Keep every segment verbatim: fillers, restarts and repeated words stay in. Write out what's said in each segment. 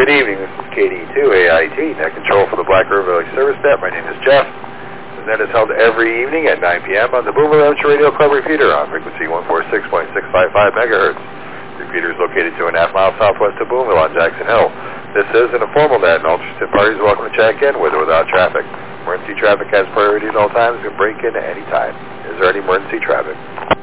good evening. This is K D two A I T, Net Control for the Black River Valley Service Net. My name is Jeff. The net is held every evening at nine p m on the Boomville Amateur Radio Club repeater on frequency one forty-six point six five five megahertz. The repeater is located two and a half miles southwest of Boomville on Jackson Hill. This is an informal net, and all interested parties are welcome to check in with or without traffic. Emergency traffic has priority at all times and can break in at any time. Is there any emergency traffic?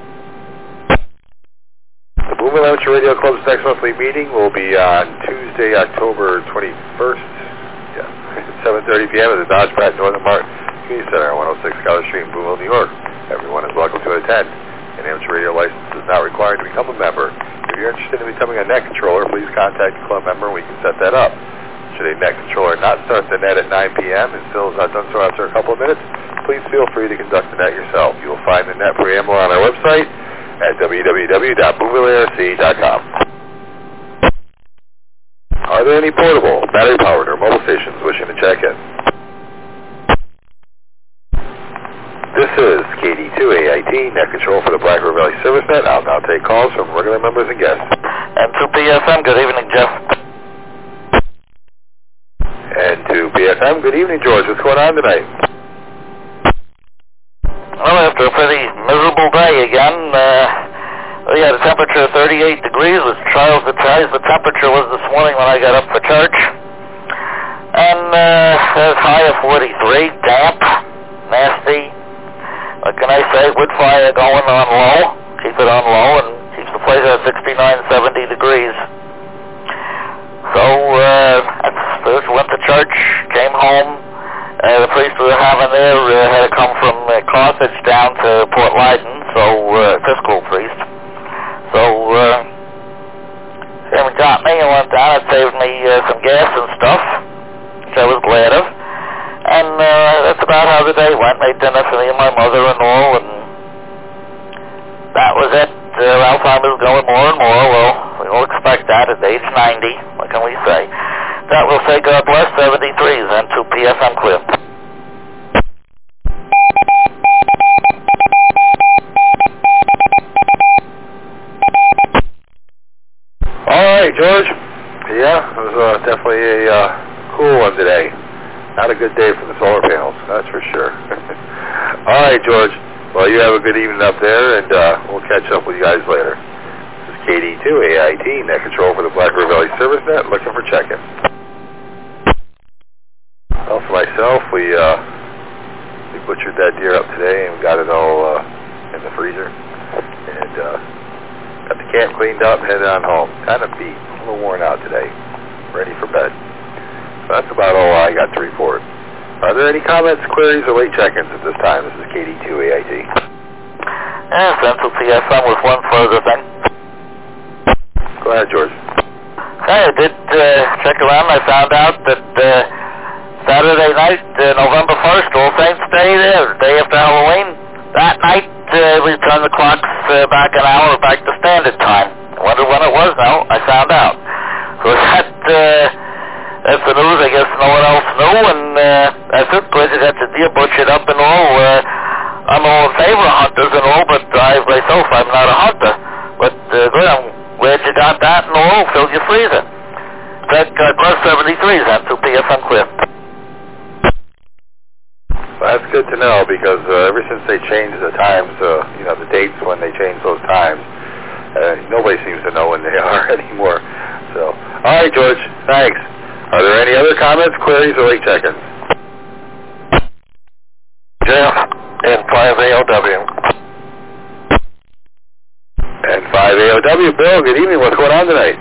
The Boomville Amateur Radio Club's next monthly meeting will be on Tuesday, October twenty-first, yeah, seven thirty p m at the Dodge Pratt Northern Martin Community Center, one oh six Scholar Street in Boomville, New York. Everyone is welcome to attend. An amateur radio license is not required to become a member. If you're interested in becoming a net controller, please contact the club member and we can set that up. Should a net controller not start the net at nine p m and still has not done so after a couple of minutes, please feel free to conduct the net yourself. You will find the net preamble on our website at w w w dot boomville a r c dot com. Are there any portable, battery-powered, or mobile stations wishing to check in? This is K D two A I T, Net Control for the Black River Valley Service Net. I'll now take calls from regular members and guests. And to P S M, good evening, Jeff. And to P S M, good evening, George. What's going on tonight? Well, after a pretty miserable day again, uh, we had a temperature of thirty-eight degrees, which trials the tries the temperature was this morning when I got up for church. And uh, as high as forty-three, damp, nasty. What can I say? Wood fire going on low. Keep it on low and keeps the place at sixty-nine, seventy degrees. So, uh, I went to church, came home. Uh, the priest we were having there uh, had to come from uh, Carthage down to Port Leyden, so, uh, fiscal priest. So, uh, him got me and went down. It saved me uh, some gas and stuff, which I was glad of. And uh, that's about how the day went. Made dinner for me and my mother and all, and that was it. Uh, Alzheimer's going more and more. Well, we all expect that at age ninety. What can we say? That will say God bless seventy-threes and to P S M clear. All right, George. Yeah, it was uh, definitely a uh, cool one today. Not a good day for the solar panels, that's for sure. All right, George. Well, you have a good evening up there, and uh, we'll catch up with you guys later. This is K D two A I T, Net Control for the Black River Valley Service Net, looking for check-in. Well, for myself, we uh, we butchered that deer up today and got it all uh, in the freezer. And uh, got the camp cleaned up and headed on home. Kind of beat, a little worn out today. Ready for bed. So that's about all I got to report. Are there any comments, queries, or late check-ins at this time? This is K D two A I T. Yeah, Central P S M with one further thing. Go ahead, George. Hey, I did uh, check around. I found out that uh, Saturday night, uh, November first, All Saints Day there, day after Halloween. That night, uh, we turned the clocks uh, back an hour back to standard time. I wonder when it was now. I found out. So that... Uh, That's the news, I guess no one else knew, and uh, that's it. Glad you got the deer butchered up and all. Uh, I'm all in favor of hunters and all, but I myself, I'm not a hunter. But uh, good, I'm glad you got that and all. Filled your freezer. That God bless seventy-threes and to P S M clear. Well, that's good to know because uh, ever since they changed the times, uh, you know, the dates when they changed those times, uh, nobody seems to know when they are anymore. So, all right, George, thanks. Are there any other comments, queries, or late check-ins? Jeff, and five A O W. And five A O W. Bill, good evening. What's going on tonight?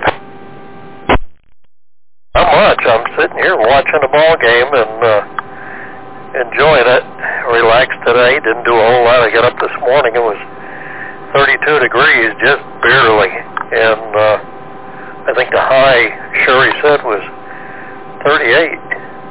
Not much. I'm sitting here watching the ball game and uh, enjoying it. Relaxed today. Didn't do a whole lot. I got up this morning. It was thirty-two degrees, just barely. And uh, I think the high, Sherry said, was thirty-eight,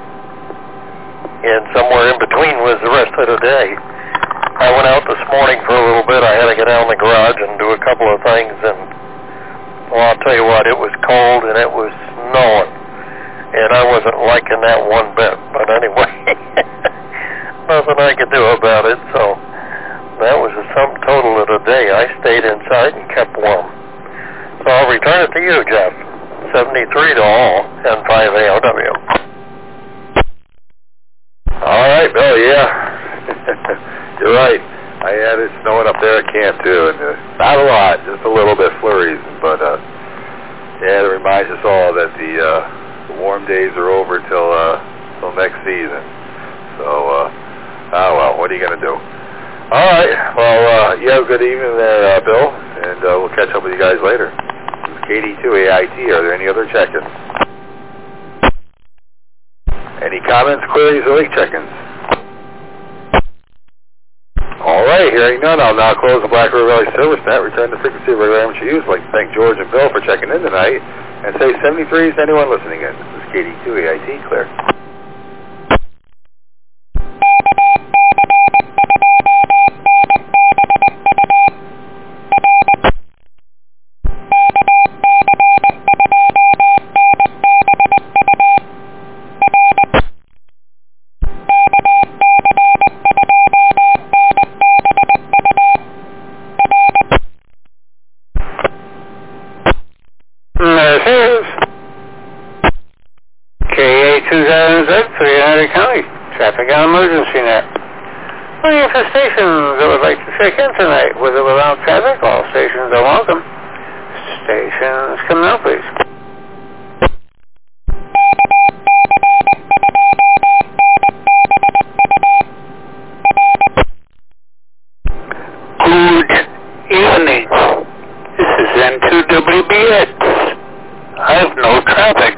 and somewhere in between was the rest of the day. I went out this morning for a little bit. I had to get out in the garage and do a couple of things, and well, I'll tell you what, it was cold and it was snowing, and I wasn't liking that one bit. But anyway, nothing I could do about it, so that was the sum total of the day. I stayed inside and kept warm. So I'll return it to you, Jeff. seventy-three to all, N five A O W. All right, Bill, yeah. You're right. I had it snowing up there at camp, too, and uh, not a lot, just a little bit flurries, but, uh, yeah, it reminds us all that the, uh, the warm days are over till, uh, till next season. So, uh, oh, well, what are you going to do? All right, well, uh, you have a good evening there, uh, Bill, and uh, we'll catch up with you guys later. K D two A I T, are there any other check-ins? Any comments, queries, or leak check-ins? All right, hearing none, I'll now close the Black River Valley Service Net, return the frequency of regular amateur use. I'd like to thank George and Bill for checking in tonight, and say seventy-threes to anyone listening in. This is K D two A I T, clear. Traffic and emergency net. Looking for stations that would like to check in tonight, with or without traffic. All stations are welcome. Stations, come now, please. Good evening. This is N two W B X. I have no traffic.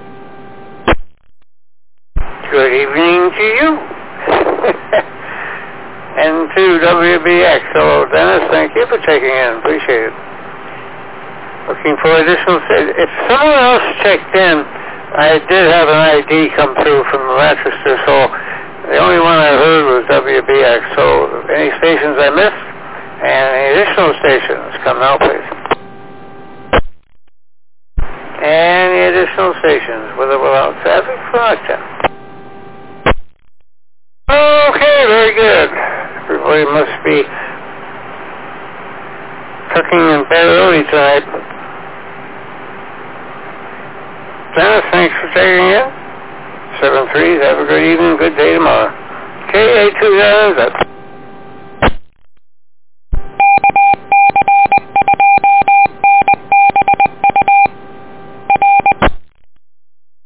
Good evening to you. N two W B X. Hello, Dennis. Thank you for checking in. Appreciate it. Looking for additional... If someone else checked in, I did have an I D come through from Rochester, so the only one I heard was W B X. So any stations I missed, and any additional stations, come now, please. Any additional stations, with or without traffic, for Rochester. Okay, very good. Everybody must be tucking in bed early tonight. Dennis, thanks for checking in. seven threes, have a good evening, good day tomorrow. K A two, that's